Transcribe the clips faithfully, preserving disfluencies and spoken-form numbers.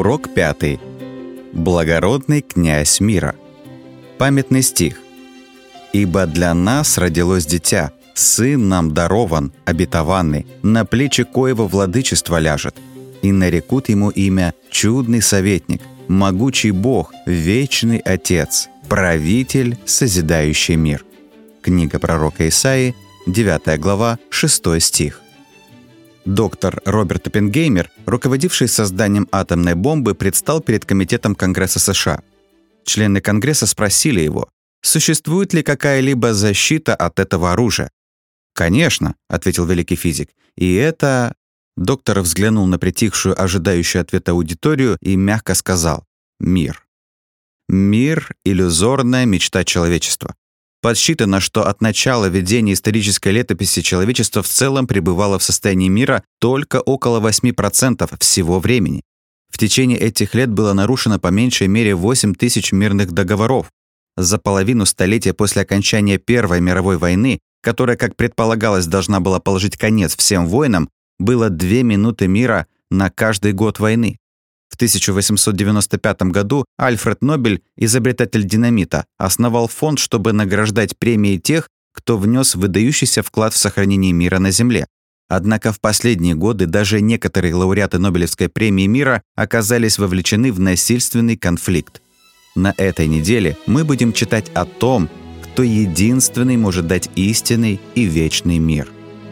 Урок пятый. Благородный князь мира. Памятный стих. «Ибо для нас родилось дитя, сын нам дарован, обетованный, на плечи коего владычество ляжет, и нарекут ему имя чудный советник, могучий Бог, вечный Отец, правитель, созидающий мир». Книга пророка Исаии, девятая глава, шестой стих. Доктор Роберт Оппенгеймер, руководивший созданием атомной бомбы, предстал перед Комитетом Конгресса США. Члены Конгресса спросили его, существует ли какая-либо защита от этого оружия. «Конечно», — ответил великий физик, — «и это...» Доктор взглянул на притихшую, ожидающую ответа аудиторию и мягко сказал «Мир». Мир — иллюзорная мечта человечества. Подсчитано, что от начала ведения исторической летописи человечество в целом пребывало в состоянии мира только около восемь процентов всего времени. В течение этих лет было нарушено по меньшей мере восемь тысяч мирных договоров. За половину столетия после окончания Первой мировой войны, которая, как предполагалось, должна была положить конец всем войнам, было две минуты мира на каждый год войны. В тысяча восемьсот девяносто пятом году Альфред Нобель, изобретатель динамита, основал фонд, чтобы награждать премией тех, кто внес выдающийся вклад в сохранение мира на Земле. Однако в последние годы даже некоторые лауреаты Нобелевской премии мира оказались вовлечены в насильственный конфликт. На этой неделе мы будем читать о том, кто единственный может дать истинный и вечный мир.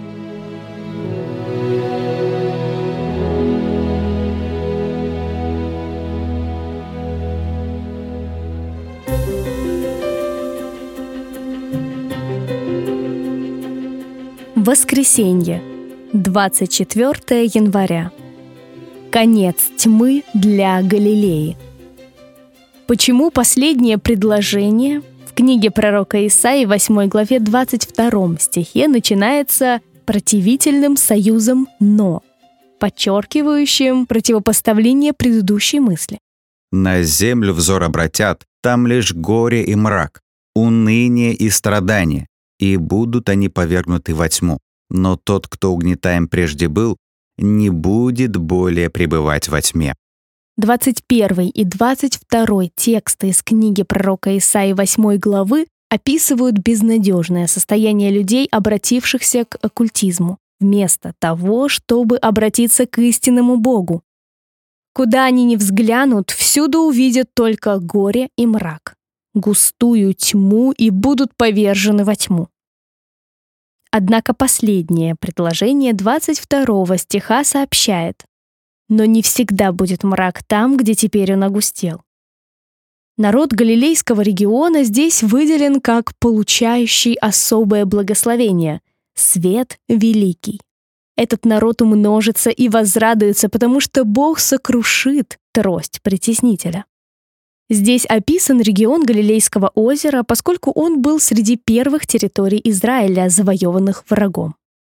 Воскресенье, двадцать четвёртое января. Конец тьмы для Галилеи. Почему последнее предложение в книге пророка Исаии, восьмой главе, двадцать втором стихе начинается противительным союзом «но», подчеркивающим противопоставление предыдущей мысли? «На землю взор обратят, там лишь горе и мрак, уныние и страдания, и будут они повергнуты во тьму. Но тот, кто угнетаем прежде был, не будет более пребывать во тьме». двадцать первый и двадцать второй тексты из книги пророка Исаии восьмой главы описывают безнадежное состояние людей, обратившихся к оккультизму, вместо того, чтобы обратиться к истинному Богу. Куда они ни взглянут, всюду увидят только горе и мрак, густую тьму, и будут повержены во тьму. Однако последнее предложение двадцать второго стиха сообщает: «Но не всегда будет мрак там, где теперь он огустел». Народ Галилейского региона здесь выделен как получающий особое благословение — свет великий. Этот народ умножится и возрадуется, потому что Бог сокрушит трость притеснителя. Здесь описан регион Галилейского озера, поскольку он был среди первых территорий Израиля, завоеванных врагом.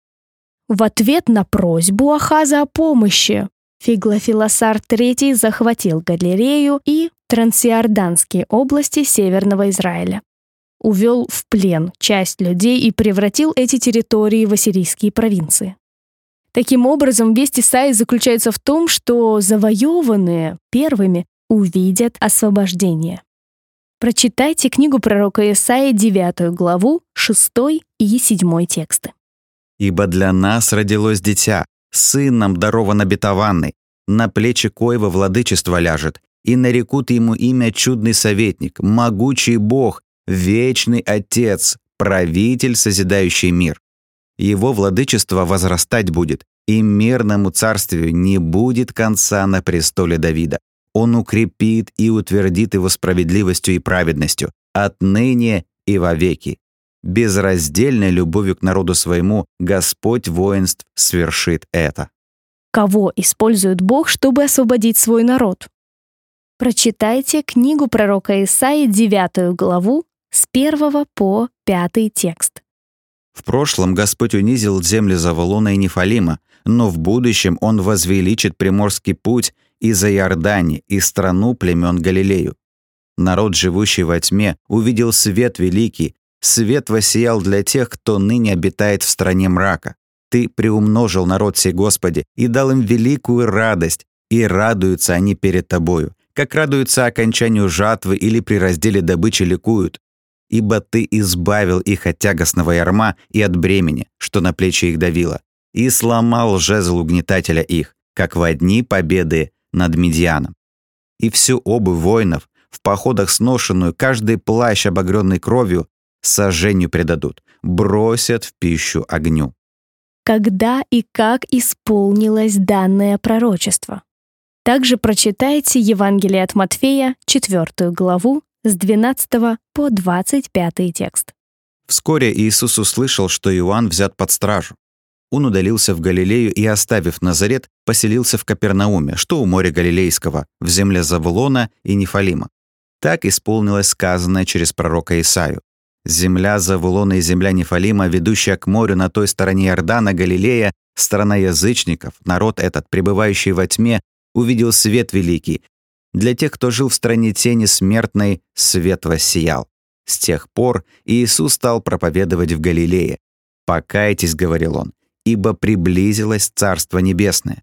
В ответ на просьбу Ахаза о помощи Фиглофилосар третий захватил Галилею и Трансиорданские области Северного Израиля, увел в плен часть людей и превратил эти территории в ассирийские провинции. Таким образом, весть Исаии заключается в том, что завоеванные первыми увидят освобождение. Прочитайте книгу пророка Исаии, девятую главу, шестой и седьмой тексты. «Ибо для нас родилось дитя, сын нам дарован обетованный, на плечи коего владычество ляжет, и нарекут ему имя чудный советник, могучий Бог, вечный Отец, правитель, созидающий мир. Его владычество возрастать будет, и мирному царствию не будет конца на престоле Давида. Он укрепит и утвердит его справедливостью и праведностью отныне и вовеки. Безраздельной любовью к народу своему Господь воинств свершит это». Кого использует Бог, чтобы освободить свой народ? Прочитайте книгу пророка Исаии, девятую главу, с первого по пятый текст. «В прошлом Господь унизил земли Заволона и Нефалима, но в будущем Он возвеличит приморский путь из-за Иордани и страну племен Галилею. Народ, живущий во тьме, увидел свет великий, свет воссиял для тех, кто ныне обитает в стране мрака. Ты приумножил народ сей, Господи, и дал им великую радость, И радуются они перед тобою, как радуются окончанию жатвы или при разделе добычи ликуют. Ибо ты избавил их от тягостного ярма и от бремени, что на плечи их давило, и сломал жезл угнетателя их, как во дни победы над Мидьяном. И всю обувь воинов, в походах сношенную, каждый плащ, обогренный кровью, сожжению предадут, бросят в пищу огню. Когда и как исполнилось данное пророчество? Также прочитайте Евангелие от Матфея, четвертую главу, с двенадцатого по двадцать пятый текст. Вскоре Иисус услышал, что Иоанн взят под стражу. Он удалился в Галилею и, оставив Назарет, поселился в Капернауме, что у моря Галилейского, в земле Завулона и Нефалима. Так исполнилось сказанное через пророка Исаию. Земля Завулона и земля Нефалима, ведущая к морю на той стороне Иордана, Галилея, страна язычников, народ этот, пребывающий во тьме, увидел свет великий. Для тех, кто жил в стране тени смертной, свет воссиял. С тех пор Иисус стал проповедовать в Галилее. «Покайтесь», — говорил он, — «ибо приблизилось Царство Небесное».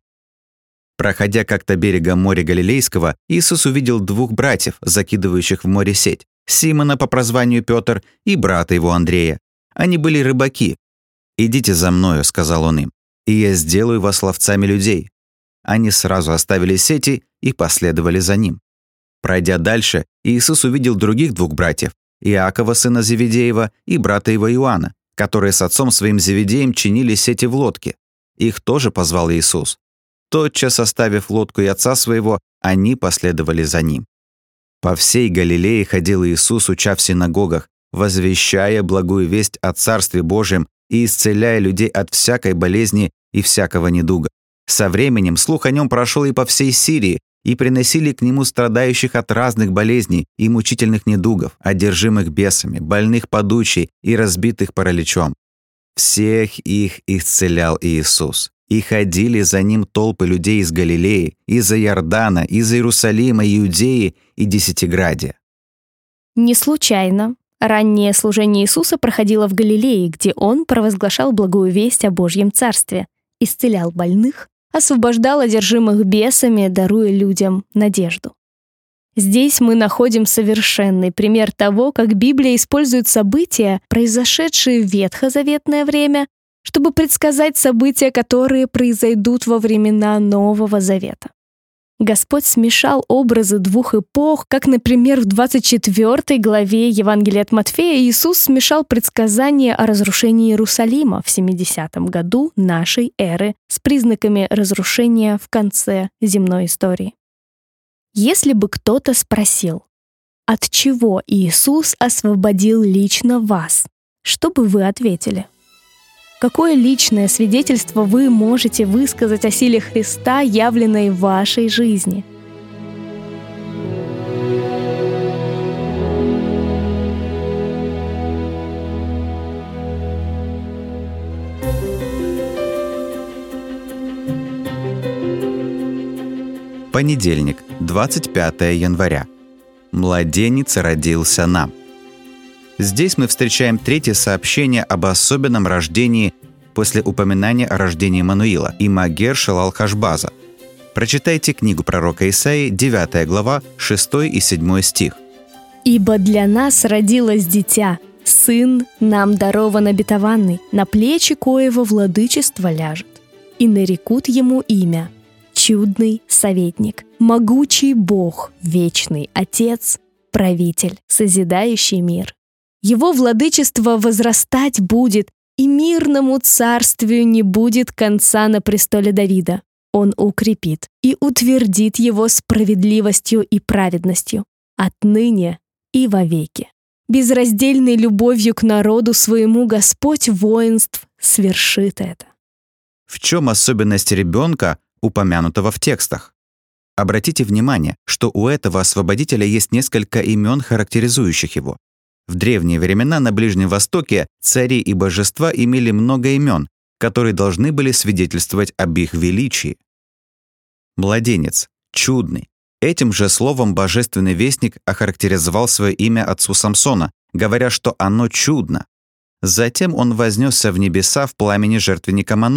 Проходя как-то берегом моря Галилейского, Иисус увидел двух братьев, закидывающих в море сеть, Симона по прозванию Петр и брата его Андрея. Они были рыбаки. «Идите за мною», — сказал он им, — «и я сделаю вас ловцами людей». Они сразу оставили сети и последовали за ним. Пройдя дальше, Иисус увидел других двух братьев, Иакова, сына Зеведеева, и брата его Иоанна, которые с отцом своим Зеведеем чинили сети в лодке. Их тоже позвал Иисус. Тотчас, оставив лодку и отца своего, они последовали за ним. По всей Галилее ходил Иисус, уча в синагогах, возвещая благую весть о Царстве Божьем и исцеляя людей от всякой болезни и всякого недуга. Со временем слух о нем прошел и по всей Сирии, и приносили к нему страдающих от разных болезней и мучительных недугов, одержимых бесами, больных подучей и разбитых параличом. Всех их исцелял Иисус. И ходили за ним толпы людей из Галилеи, из-за Иордана, из Иерусалима, Иудеи и Десятиградия. Не случайно раннее служение Иисуса проходило в Галилее, где Он провозглашал благую весть о Божьем Царстве, исцелял больных, освобождал одержимых бесами, даруя людям надежду. Здесь мы находим совершенный пример того, как Библия использует события, произошедшие в ветхозаветное время, чтобы предсказать события, которые произойдут во времена Нового Завета. Господь смешал образы двух эпох, как, например, в двадцать четвёртой главе Евангелия от Матфея Иисус смешал предсказания о разрушении Иерусалима в семидесятом году нашей эры с признаками разрушения в конце земной истории. Если бы кто-то спросил, от чего Иисус освободил лично вас, что бы вы ответили? Какое личное свидетельство вы можете высказать о силе Христа, явленной в вашей жизни? Понедельник, двадцать пятое января. Младенец родился нам. Здесь мы встречаем третье сообщение об особенном рождении после упоминания о рождении Мануила и Магер-Шалал-Хашбаза. Прочитайте книгу пророка Исаии, девятая глава, шестой и седьмой стих. «Ибо для нас родилось дитя, сын нам дарован обетованный, на плечи коего владычество ляжет, и нарекут ему имя Чудный советник, могучий Бог, вечный Отец, правитель, созидающий мир. Его владычество возрастать будет, и мирному царствию не будет конца на престоле Давида. Он укрепит и утвердит его справедливостью и праведностью, отныне и вовеки. Безраздельной любовью к народу своему Господь воинств свершит это». В чем особенность ребенка, упомянутого в текстах? Обратите внимание, что у этого освободителя есть несколько имен, характеризующих его. В древние времена на Ближнем Востоке цари и божества имели много имен, которые должны были свидетельствовать об их величии. Младенец, чудный. Этим же словом божественный вестник охарактеризовал свое имя отцу Самсона, говоря, что оно чудно. Затем он вознесся в небеса в пламени жертвенника Маноя,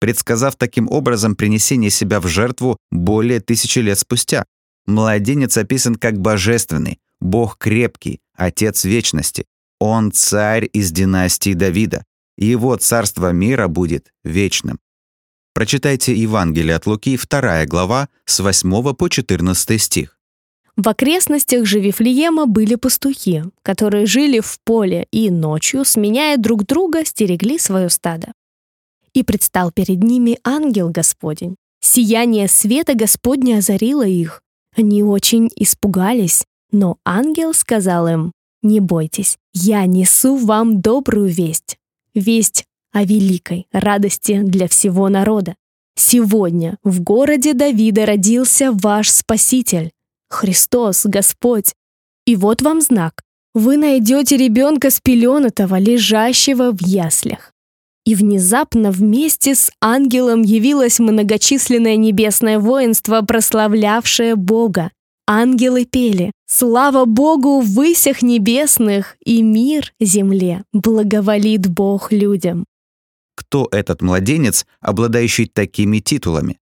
предсказав таким образом принесение себя в жертву более тысячи лет спустя. Младенец описан как божественный, Бог крепкий, Отец вечности. Он царь из династии Давида. Его царство мира будет вечным. Прочитайте Евангелие от Луки, вторая глава, с восьмого по четырнадцатый стих. В окрестностях же Вифлеема были пастухи, которые жили в поле и ночью, сменяя друг друга, стерегли свое стадо. И предстал перед ними ангел Господень. Сияние света Господня озарило их. Они очень испугались, но ангел сказал им: «Не бойтесь, я несу вам добрую весть, весть о великой радости для всего народа. Сегодня в городе Давида родился ваш Спаситель, Христос, Господь. И вот вам знак. Вы найдете ребенка спеленатого, лежащего в яслях». И внезапно вместе с ангелом явилось многочисленное небесное воинство, прославлявшее Бога. Ангелы пели: «Слава Богу в высях небесных, и мир земле, благоволит Бог людям». Кто этот младенец, обладающий такими титулами?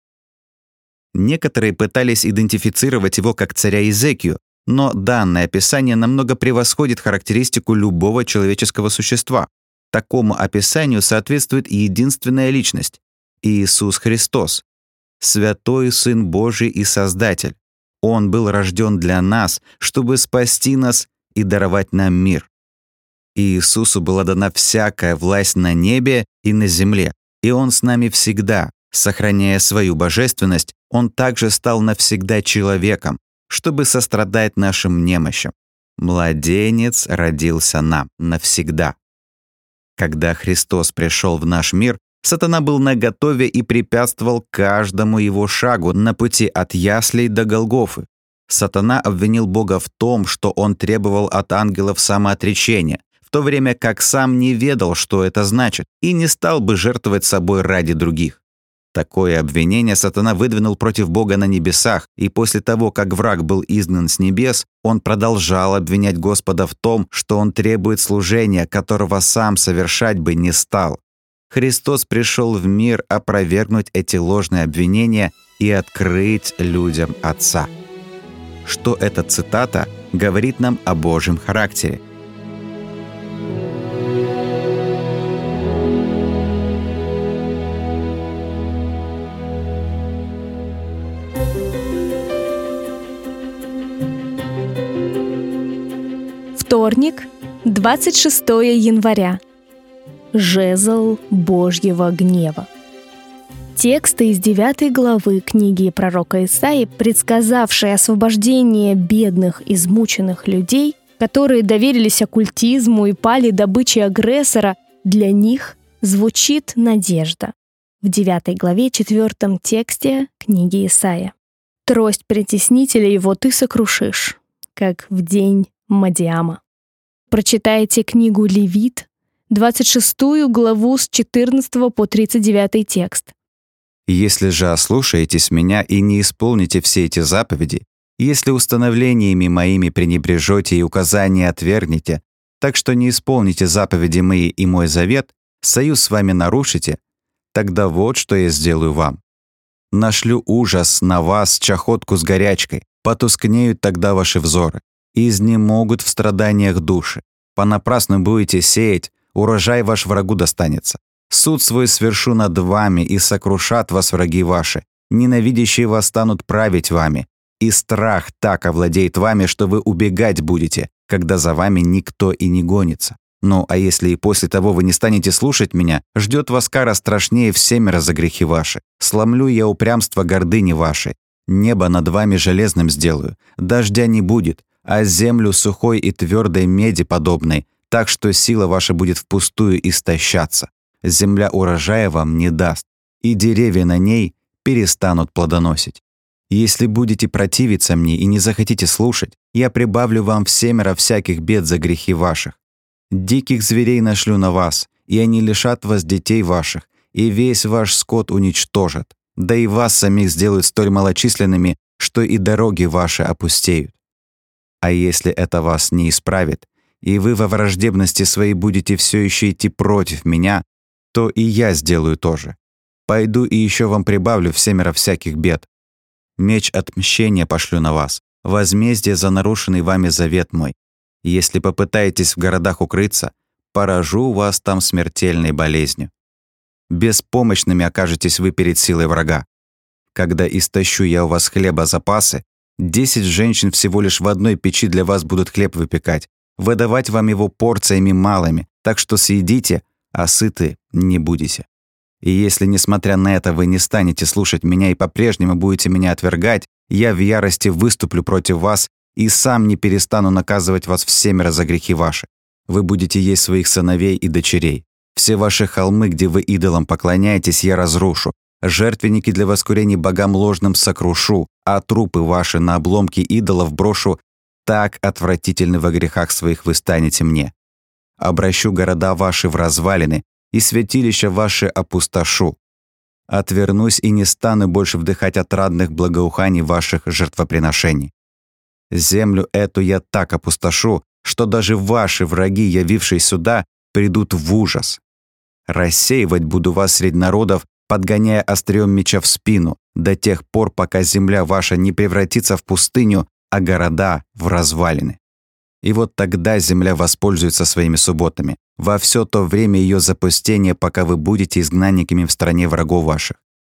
Некоторые пытались идентифицировать его как царя Иезекию, но данное описание намного превосходит характеристику любого человеческого существа. Такому описанию соответствует единственная личность – Иисус Христос, Святой Сын Божий и Создатель. Он был рожден для нас, чтобы спасти нас и даровать нам мир. Иисусу была дана всякая власть на небе и на земле, и Он с нами всегда. Сохраняя свою божественность, Он также стал навсегда человеком, чтобы сострадать нашим немощам. Младенец родился нам навсегда. Когда Христос пришел в наш мир, сатана был наготове и препятствовал каждому его шагу на пути от яслей до Голгофы. Сатана обвинил Бога в том, что он требовал от ангелов самоотречения, в то время как сам не ведал, что это значит, и не стал бы жертвовать собой ради других. Такое обвинение сатана выдвинул против Бога на небесах, и после того, как враг был изгнан с небес, он продолжал обвинять Господа в том, что он требует служения, которого сам совершать бы не стал. Христос пришел в мир опровергнуть эти ложные обвинения и открыть людям Отца. Что эта цитата говорит нам о Божьем характере? Вторник, двадцать шестого января. Жезл Божьего гнева. Тексты из девятой главы книги пророка Исаии, предсказавшие освобождение бедных, измученных людей, которые доверились оккультизму и пали добычей агрессора, для них звучит надежда. В девятой главе четвертом тексте книги Исаия. «Трость притеснителя его ты сокрушишь, как в день Мадиама». Прочитайте книгу Левит, двадцать шестую главу с четырнадцатого по тридцать девятый текст. «Если же ослушаетесь меня и не исполните все эти заповеди, если установлениями моими пренебрежете и указания отвергнете, так что не исполните заповеди мои и мой завет, союз с вами нарушите, тогда вот что я сделаю вам. Нашлю ужас на вас, чахотку с горячкой, потускнеют тогда ваши взоры, и изнемогут в страданиях души. Понапрасну будете сеять, урожай ваш врагу достанется. Суд свой свершу над вами, и сокрушат вас враги ваши. Ненавидящие вас станут править вами, и страх так овладеет вами, что вы убегать будете, когда за вами никто и не гонится. Ну, а если и после того вы не станете слушать меня, ждет вас кара страшнее всемеро за грехи ваши. Сломлю я упрямство гордыни вашей. Небо над вами железным сделаю, дождя не будет, а землю сухой и твердой меди подобной, так что сила ваша будет впустую истощаться. Земля урожая вам не даст, и деревья на ней перестанут плодоносить. Если будете противиться мне и не захотите слушать, я прибавлю вам всемеро всяких бед за грехи ваших. Диких зверей нашлю на вас, и они лишат вас детей ваших, и весь ваш скот уничтожат, да и вас самих сделают столь малочисленными, что и дороги ваши опустеют. А если это вас не исправит, и вы во враждебности своей будете все еще идти против меня, то и я сделаю то же. Пойду и еще вам прибавлю в семеро всяких бед. Меч отмщения пошлю на вас, возмездие за нарушенный вами завет мой. Если попытаетесь в городах укрыться, поражу вас там смертельной болезнью. Беспомощными окажетесь вы перед силой врага. Когда истощу я у вас хлеба запасы, десять женщин всего лишь в одной печи для вас будут хлеб выпекать, выдавать вам его порциями малыми, так что съедите, а сыты не будете. И если, несмотря на это, вы не станете слушать меня и по-прежнему будете меня отвергать, я в ярости выступлю против вас и сам не перестану наказывать вас всемеро за грехи ваши. Вы будете есть своих сыновей и дочерей. Все ваши холмы, где вы идолам поклоняетесь, я разрушу. Жертвенники для воскурений богам ложным сокрушу, а трупы ваши на обломки идолов брошу. Так отвратительны во грехах своих вы станете мне. Обращу города ваши в развалины, и святилища ваши опустошу. Отвернусь и не стану больше вдыхать отрадных благоуханий ваших жертвоприношений. Землю эту я так опустошу, что даже ваши враги, явившись сюда, придут в ужас. Рассеивать буду вас среди народов, подгоняя острием меча в спину, до тех пор, пока земля ваша не превратится в пустыню, а города — в развалины. И вот тогда земля воспользуется своими субботами, во все то время ее запустения, пока вы будете изгнанниками в стране врагов ваших.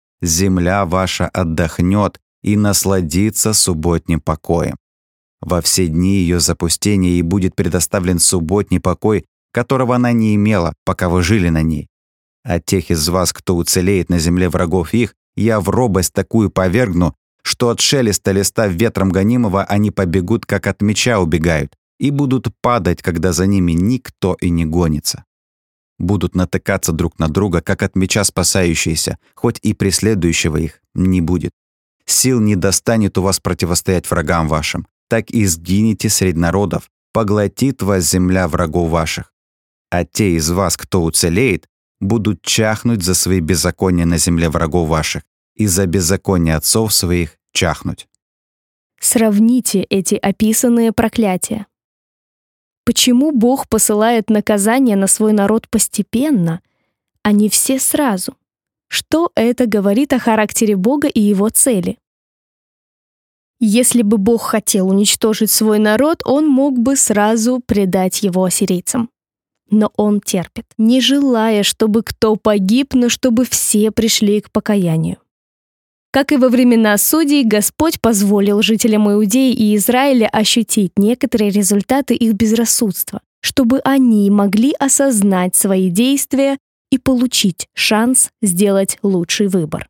Земля ваша отдохнет и насладится субботним покоем. Во все дни ее запустения ей будет предоставлен субботний покой, которого она не имела, пока вы жили на ней. А тех из вас, кто уцелеет на земле врагов их, я в робость такую повергну, что от шелеста листа ветром гонимого они побегут, как от меча убегают, и будут падать, когда за ними никто и не гонится. Будут натыкаться друг на друга, как от меча спасающиеся, хоть и преследующего их не будет. Сил не достанет у вас противостоять врагам вашим, так и сгинете среди народов, поглотит вас земля врагов ваших. А те из вас, кто уцелеет, будут чахнуть за свои беззакония на земле врагов ваших, и за беззаконие отцов своих чахнуть. Сравните эти описанные проклятия. Почему Бог посылает наказание на свой народ постепенно, а не все сразу? Что это говорит о характере Бога и его цели? Если бы Бог хотел уничтожить свой народ, он мог бы сразу предать его ассирийцам. Но он терпит, не желая, чтобы кто погиб, но чтобы все пришли к покаянию. Как и во времена судей, Господь позволил жителям Иудеи и Израиля ощутить некоторые результаты их безрассудства, чтобы они могли осознать свои действия и получить шанс сделать лучший выбор.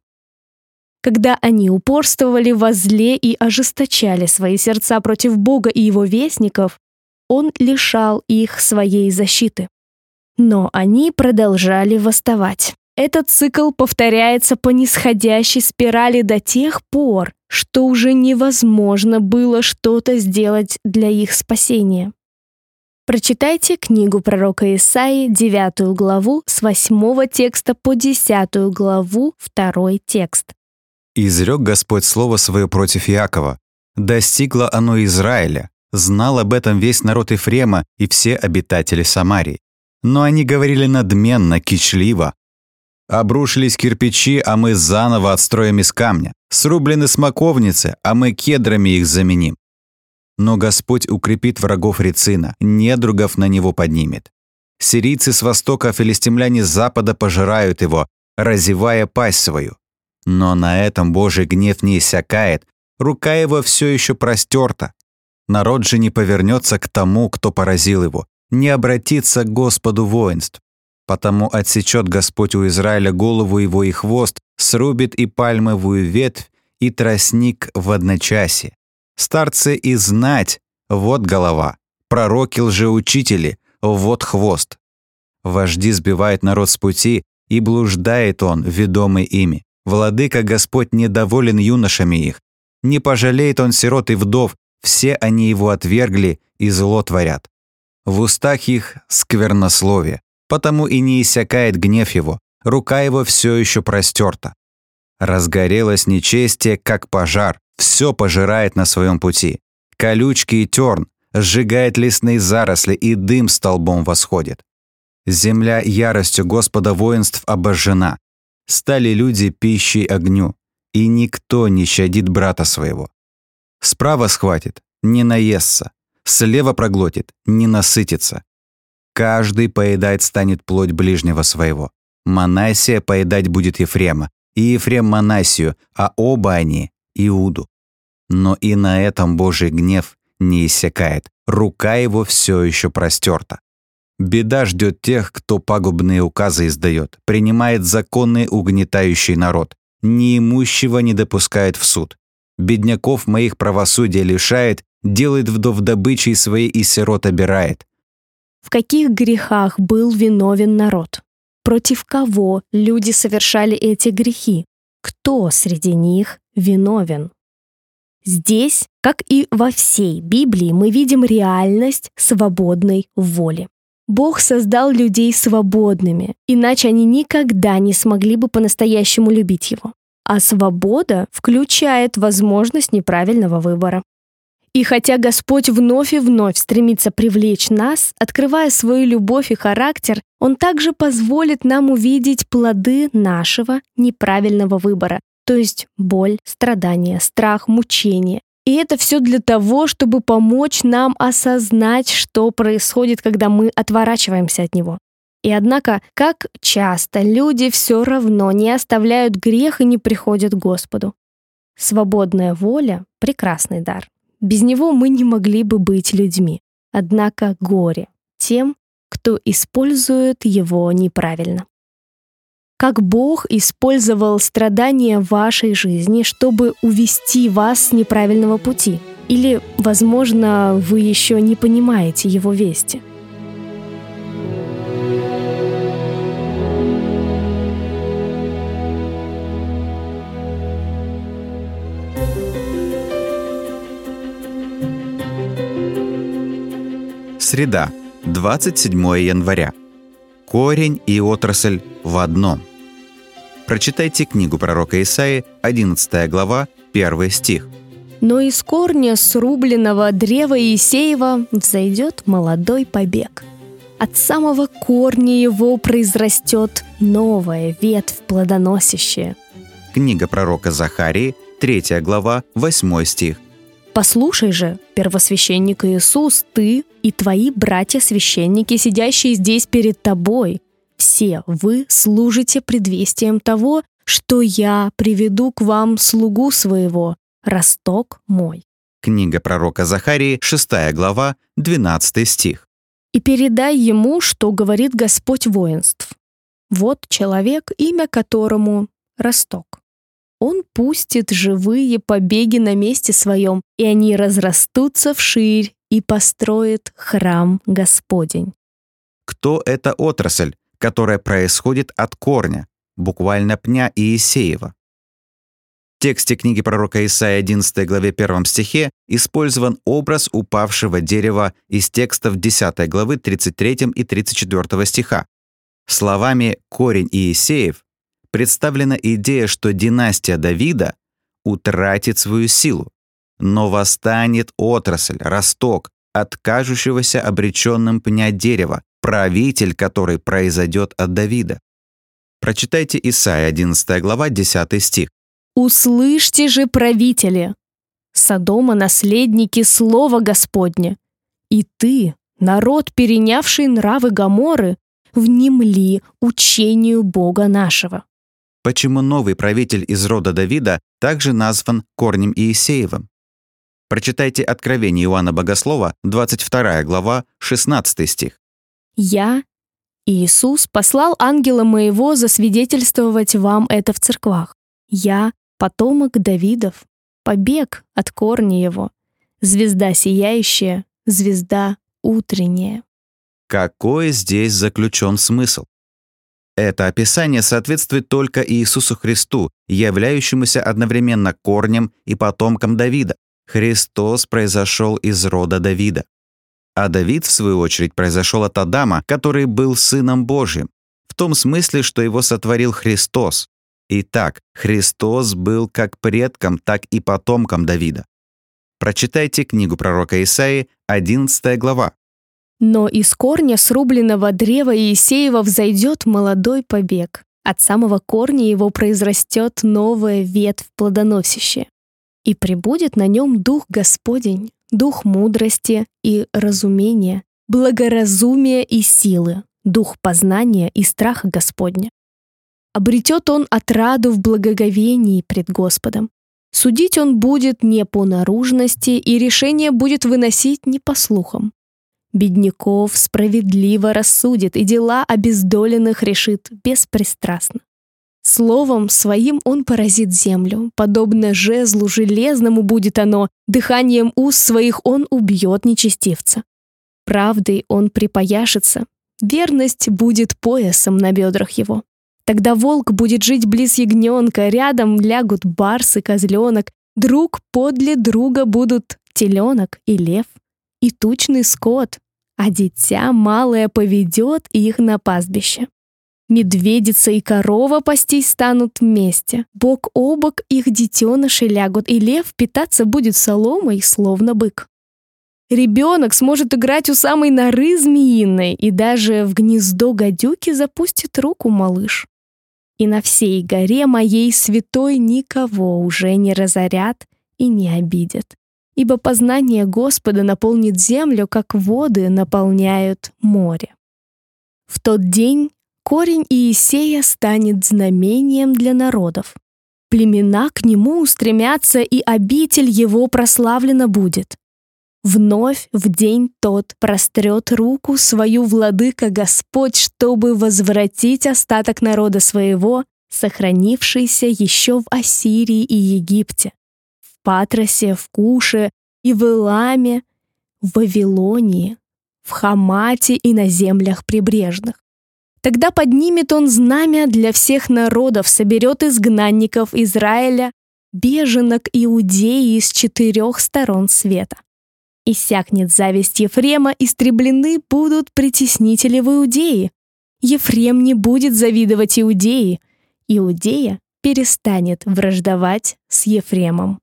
Когда они упорствовали во зле и ожесточали свои сердца против Бога и его вестников, Он лишал их своей защиты. Но они продолжали восставать. Этот цикл повторяется по нисходящей спирали до тех пор, что уже невозможно было что-то сделать для их спасения. Прочитайте книгу пророка Исаии, девятую главу, с восьмого текста по десятую главу, второй текст. «Изрек Господь слово свое против Иакова. Достигло оно Израиля. Знал об этом весь народ Ефрема и все обитатели Самарии. Но они говорили надменно, кичливо. Обрушились кирпичи, а мы заново отстроим из камня. Срублены смоковницы, а мы кедрами их заменим. Но Господь укрепит врагов Рецина, недругов на него поднимет. Сирийцы с востока, а филистимляне с запада пожирают его, разевая пасть свою. Но на этом Божий гнев не иссякает, рука его все еще простерта. Народ же не повернется к тому, кто поразил его, не обратится к Господу воинств. Потому отсечет Господь у Израиля голову его и хвост, срубит и пальмовую ветвь, и тростник в одночасье. Старцы и знать — вот голова, пророки лжеучители — вот хвост. Вожди сбивают народ с пути, и блуждает он, ведомый ими. Владыка Господь недоволен юношами их. Не пожалеет он сирот и вдов, все они его отвергли и зло творят. В устах их сквернословие, потому и не иссякает гнев его, рука его все еще простерта. Разгорелось нечестие, как пожар, все пожирает на своем пути. Колючки и терн, сжигает лесные заросли, и дым столбом восходит. Земля яростью Господа воинств обожжена. Стали люди пищей огню, и никто не щадит брата своего. Справа схватит, не наестся, слева проглотит, не насытится. Каждый поедать станет плоть ближнего своего. Манассия поедать будет Ефрема, и Ефрем Манассию, а оба они – Иуду. Но и на этом Божий гнев не иссякает, рука его все еще простерта. Беда ждет тех, кто пагубные указы издает, принимает законный угнетающий народ, неимущего не допускает в суд. Бедняков моих правосудия лишает, делает вдов добычей своей и сирот обирает. В каких грехах был виновен народ? Против кого люди совершали эти грехи? Кто среди них виновен? Здесь, как и во всей Библии, мы видим реальность свободной воли. Бог создал людей свободными, иначе они никогда не смогли бы по-настоящему любить Его. А свобода включает возможность неправильного выбора. И хотя Господь вновь и вновь стремится привлечь нас, открывая свою любовь и характер, Он также позволит нам увидеть плоды нашего неправильного выбора, то есть боль, страдания, страх, мучение. И это все для того, чтобы помочь нам осознать, что происходит, когда мы отворачиваемся от Него. И однако, как часто люди все равно не оставляют грех и не приходят к Господу. Свободная воля — прекрасный дар. Без него мы не могли бы быть людьми. Однако горе тем, кто использует его неправильно. Как Бог использовал страдания вашей жизни, чтобы увести вас с неправильного пути? Или, возможно, вы еще не понимаете его вести? Среда, двадцать седьмое января. Корень и отрасль в одном. Прочитайте книгу пророка Исаии, одиннадцатая глава, первый стих. «Но из корня срубленного древа Иисеева взойдет молодой побег. От самого корня его произрастет новая ветвь плодоносящая». Книга пророка Захарии, третья глава, восьмой стих. «Послушай же, первосвященник Иисус, ты и твои братья-священники, сидящие здесь перед тобой, все вы служите предвестием того, что я приведу к вам слугу своего, росток мой». Книга пророка Захарии, шестая глава, двенадцатый стих. «И передай ему, что говорит Господь воинств. Вот человек, имя которому Росток. Он пустит живые побеги на месте своем, и они разрастутся вширь и построит храм Господень». Кто эта отрасль, которая происходит от корня, буквально пня Иисеева? В тексте книги пророка Исаии, одиннадцатой главе, первом стихе, использован образ упавшего дерева из текстов десятой главы, тридцать третьего и тридцать четвёртого стиха. Словами «корень Иисеев» представлена идея, что династия Давида утратит свою силу, но восстанет отрасль, росток, от кажущегося обреченным пня дерева, правитель, который произойдет от Давида. Прочитайте Исаия, одиннадцатая глава, десятый стих. «Услышьте же, правители, Содома наследники слова Господня, и ты, народ, перенявший нравы Гоморры, внемли учению Бога нашего». Почему новый правитель из рода Давида также назван корнем Иисеевым? Прочитайте Откровение Иоанна Богослова, двадцать вторая глава, шестнадцатый стих. «Я, Иисус, послал ангела моего засвидетельствовать вам это в церквах. Я, потомок Давидов, побег от корня его, звезда сияющая, звезда утренняя». Какой здесь заключен смысл? Это описание соответствует только Иисусу Христу, являющемуся одновременно корнем и потомком Давида. Христос произошел из рода Давида. А Давид, в свою очередь, произошел от Адама, который был Сыном Божьим, в том смысле, что его сотворил Христос. Итак, Христос был как предком, так и потомком Давида. Прочитайте книгу пророка Исаии, одиннадцатая глава. «Но из корня срубленного древа Иисеева взойдет молодой побег. От самого корня его произрастет новая ветвь плодоносящая. И пребудет на нем дух Господень, дух мудрости и разумения, благоразумия и силы, дух познания и страха Господня. Обретет он отраду в благоговении пред Господом. Судить он будет не по наружности, и решение будет выносить не по слухам. Бедняков справедливо рассудит, и дела обездоленных решит беспристрастно. Словом своим он поразит землю, подобно жезлу железному будет оно, дыханием уст своих он убьет нечестивца. Правдой он припояшется, верность будет поясом на бедрах его. Тогда волк будет жить близ ягненка, рядом лягут барс и козленок, друг подле друга будут теленок и лев, и тучный скот, а дитя малое поведет их на пастбище. Медведица и корова пастись станут вместе, бок о бок их детеныши лягут, и лев питаться будет соломой, словно бык. Ребенок сможет играть у самой норы змеиной, и даже в гнездо гадюки запустит руку малыш. И на всей горе моей святой никого уже не разорят и не обидят, ибо познание Господа наполнит землю, как воды наполняют море. В тот день корень Иисея станет знамением для народов. Племена к нему устремятся, и обитель его прославлена будет. Вновь в день тот прострет руку свою владыка Господь, чтобы возвратить остаток народа своего, сохранившийся еще в Ассирии и Египте, в Патросе, в Куше и в Эламе, в Вавилонии, в Хамате и на землях прибрежных. Тогда поднимет он знамя для всех народов, соберет изгнанников Израиля, беженок Иудеи с четырех сторон света. Иссякнет зависть Ефрема, истреблены будут притеснители в Иудее. Ефрем не будет завидовать Иудее. Иудея перестанет враждовать с Ефремом.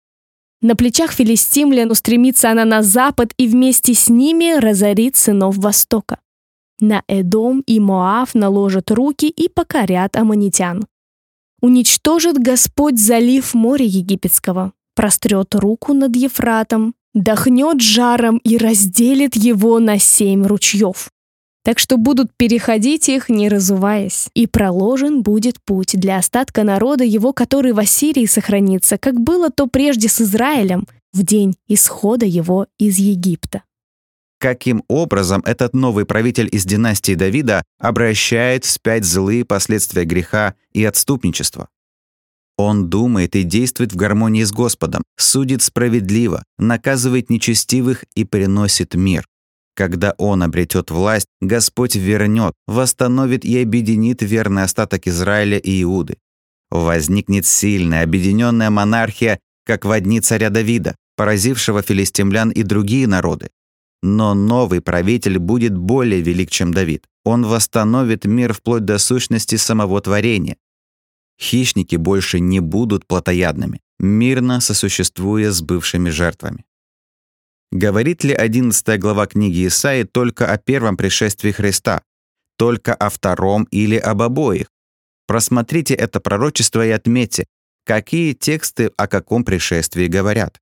На плечах филистимлян устремится она на запад, и вместе с ними разорит сынов Востока. На Эдом и Моав наложат руки и покорят аммонитян. Уничтожит Господь залив моря египетского, прострет руку над Ефратом, дохнет жаром и разделит его на семь ручьев. Так что будут переходить их, не разуваясь, и проложен будет путь для остатка народа его, который в Ассирии сохранится, как было то прежде с Израилем в день исхода его из Египта. Каким образом этот новый правитель из династии Давида обращает вспять злые последствия греха и отступничества? Он думает и действует в гармонии с Господом, судит справедливо, наказывает нечестивых и приносит мир. Когда он обретет власть, Господь вернет, восстановит и объединит верный остаток Израиля и Иуды. Возникнет сильная, объединенная монархия, как во дни царя Давида, поразившего филистимлян и другие народы. Но новый правитель будет более велик, чем Давид. Он восстановит мир вплоть до сущности самого творения. Хищники больше не будут плотоядными, мирно сосуществуя с бывшими жертвами. Говорит ли одиннадцатая глава книги Исаии только о первом пришествии Христа, только о втором или об обоих? Просмотрите это пророчество и отметьте, какие тексты о каком пришествии говорят.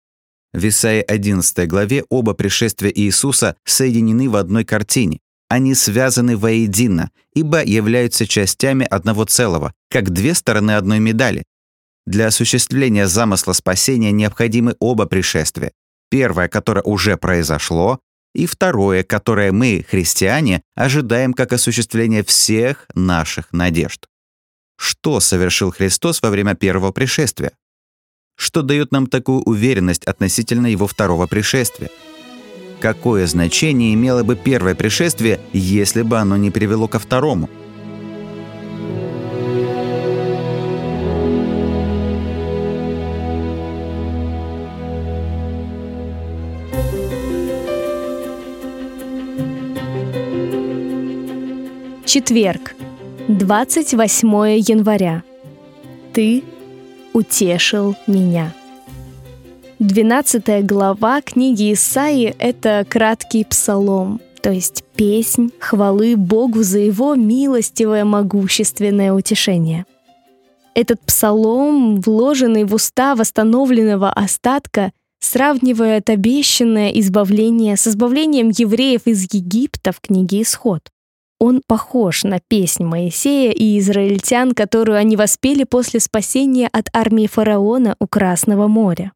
В Исаии одиннадцатой главе оба пришествия Иисуса соединены в одной картине. Они связаны воедино, ибо являются частями одного целого, как две стороны одной медали. Для осуществления замысла спасения необходимы оба пришествия. Первое, которое уже произошло, и второе, которое мы, христиане, ожидаем как осуществление всех наших надежд. Что совершил Христос во время первого пришествия? Что дает нам такую уверенность относительно Его второго пришествия? Какое значение имело бы первое пришествие, если бы оно не привело ко второму? Четверг, двадцать восьмое января. Ты утешил меня. Двенадцатая глава книги Исаии — это краткий псалом, то есть песнь хвалы Богу за Его милостивое могущественное утешение. Этот псалом, вложенный в уста восстановленного остатка, сравнивает обещанное избавление с избавлением евреев из Египта в книге «Исход». Он похож на песнь Моисея и израильтян, которую они воспели после спасения от армии фараона у Красного моря.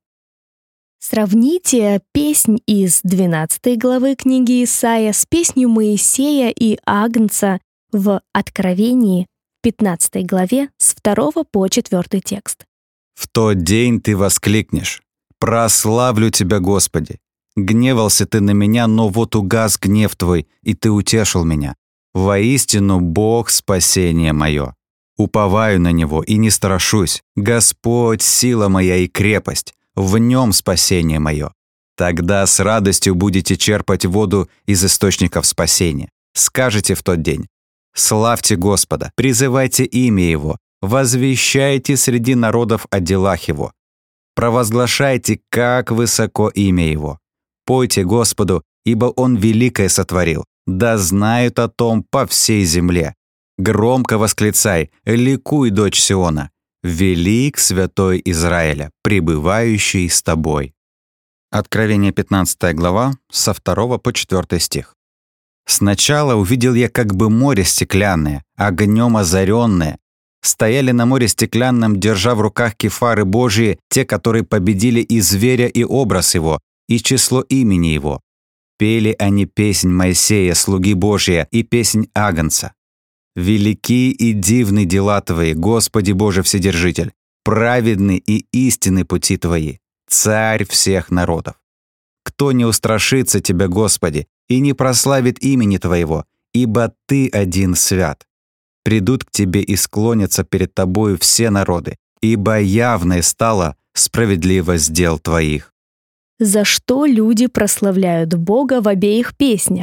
Сравните песнь из двенадцатой главы книги Исаия с песнью Моисея и Агнца в Откровении, пятнадцатой главе, с второго по четвертый текст. «В тот день ты воскликнешь: прославлю тебя, Господи! Гневался ты на меня, но вот угас гнев твой, и ты утешил меня. Воистину, Бог — спасение мое. Уповаю на Него и не страшусь. Господь — сила моя и крепость, в Нем спасение мое. Тогда с радостью будете черпать воду из источников спасения. Скажете в тот день: славьте Господа, призывайте имя Его, возвещайте среди народов о делах Его. Провозглашайте, как высоко имя Его. Пойте Господу, ибо Он великое сотворил. Да знают о том по всей земле. Громко восклицай: ликуй, дочь Сиона. Велик святой Израиля, пребывающий с тобой». Откровение пятнадцатая глава, со второго по четвертый стих. «Сначала увидел я как бы море стеклянное, огнем озаренное. Стояли на море стеклянном, держа в руках кефары Божьи, те, которые победили и зверя, и образ его, и число имени его. Пели они песнь Моисея, слуги Божия, и песнь Агнца. Велики и дивны дела Твои, Господи Боже Вседержитель, праведны и истинны пути Твои, Царь всех народов. Кто не устрашится Тебя, Господи, и не прославит имени Твоего, ибо Ты один свят. Придут к Тебе и склонятся перед Тобою все народы, ибо явной стала справедливость дел Твоих». За что люди прославляют Бога в обеих песнях?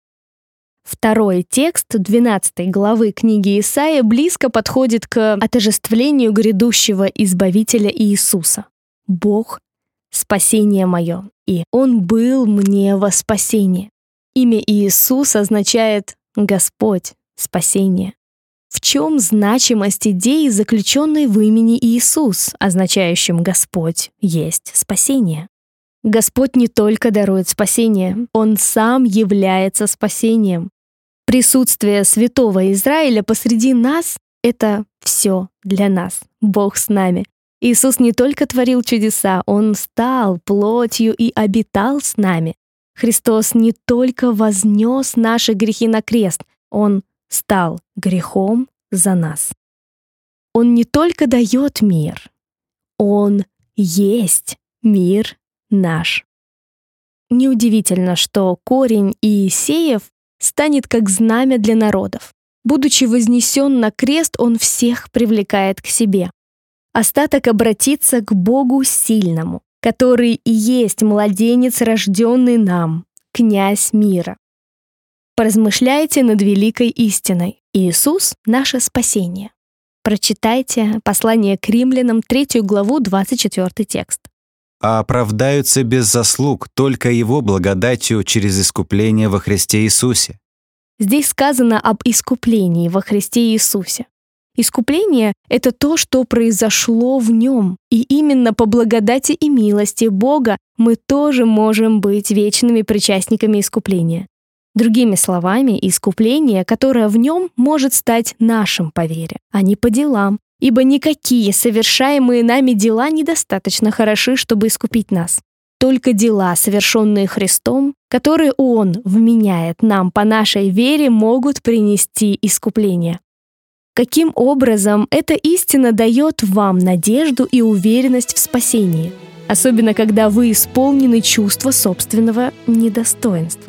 Второй текст двенадцатой главы книги Исаия близко подходит к отождествлению грядущего Избавителя Иисуса. «Бог — спасение мое, и Он был мне во спасение». Имя Иисус означает «Господь, спасение». В чем значимость идеи, заключенной в имени Иисус, означающем «Господь есть спасение»? Господь не только дарует спасение, Он сам является спасением. Присутствие святого Израиля посреди нас — это все для нас. Бог с нами. Иисус не только творил чудеса, Он стал плотью и обитал с нами. Христос не только вознес наши грехи на крест, Он стал грехом за нас. Он не только дает мир, Он есть мир наш. Неудивительно, что корень Иисеев станет как знамя для народов. Будучи вознесен на крест, он всех привлекает к себе. Остаток обратится к Богу сильному, который и есть младенец, рожденный нам, князь мира. Поразмышляйте над великой истиной. Иисус — наше спасение. Прочитайте послание к римлянам, третью главу, двадцать четвертый текст. «А оправдаются без заслуг только Его благодатью через искупление во Христе Иисусе». Здесь сказано об искуплении во Христе Иисусе. Искупление — это то, что произошло в Нем, и именно по благодати и милости Бога мы тоже можем быть вечными причастниками искупления. Другими словами, искупление, которое в Нем, может стать нашим по вере, а не по делам, ибо никакие совершаемые нами дела недостаточно хороши, чтобы искупить нас. Только дела, совершенные Христом, которые Он вменяет нам по нашей вере, могут принести искупление. Каким образом эта истина дает вам надежду и уверенность в спасении, особенно когда вы исполнены чувства собственного недостоинства?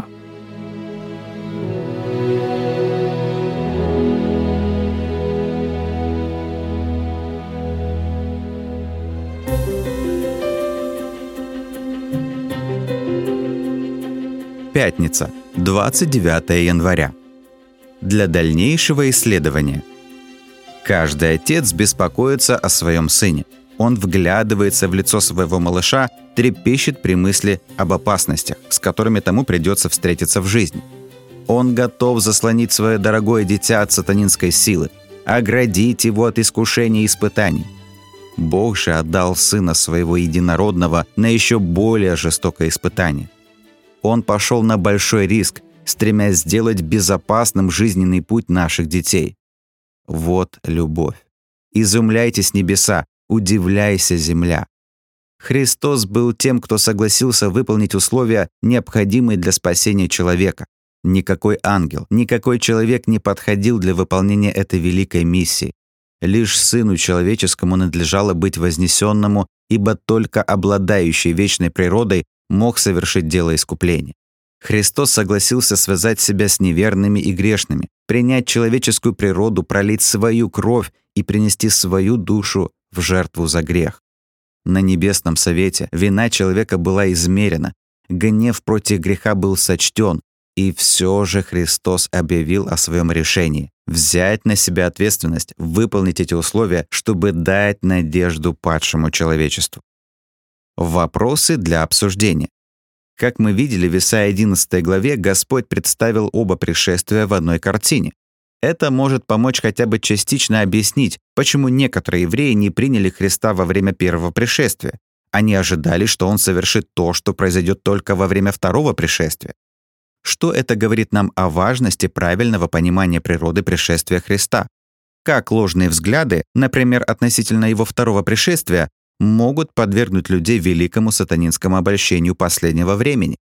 Пятница, двадцать девятое января. Для дальнейшего исследования. Каждый отец беспокоится о своем сыне. Он вглядывается в лицо своего малыша, трепещет при мысли об опасностях, с которыми тому придется встретиться в жизни. Он готов заслонить свое дорогое дитя от сатанинской силы, оградить его от искушений и испытаний. Бог же отдал Сына Своего Единородного на еще более жестокое испытание. Он пошел на большой риск, стремясь сделать безопасным жизненный путь наших детей. Вот любовь. Изумляйтесь небеса, удивляйся земля. Христос был тем, кто согласился выполнить условия, необходимые для спасения человека. Никакой ангел, никакой человек не подходил для выполнения этой великой миссии. Лишь Сыну Человеческому надлежало быть вознесенному, ибо только обладающий вечной природой мог совершить дело искупления. Христос согласился связать себя с неверными и грешными, принять человеческую природу, пролить свою кровь и принести свою душу в жертву за грех. На небесном совете вина человека была измерена, гнев против греха был сочтен, и все же Христос объявил о своем решении – взять на себя ответственность, выполнить эти условия, чтобы дать надежду падшему человечеству. Вопросы для обсуждения. Как мы видели в Исаии одиннадцатой главе, Господь представил оба пришествия в одной картине. Это может помочь хотя бы частично объяснить, почему некоторые евреи не приняли Христа во время первого пришествия. Они ожидали, что Он совершит то, что произойдет только во время второго пришествия. Что это говорит нам о важности правильного понимания природы пришествия Христа? Как ложные взгляды, например, относительно Его второго пришествия, могут подвергнуть людей великому сатанинскому обольщению последнего времени?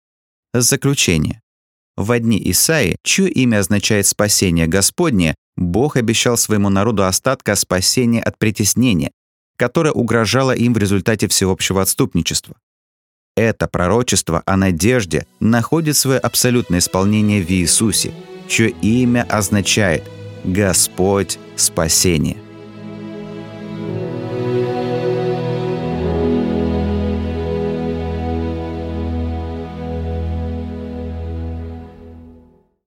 Заключение. В дни Исаии, чье имя означает «спасение Господне», Бог обещал своему народу остатка спасения от притеснения, которое угрожало им в результате всеобщего отступничества. Это пророчество о надежде находит свое абсолютное исполнение в Иисусе, чье имя означает «Господь спасение».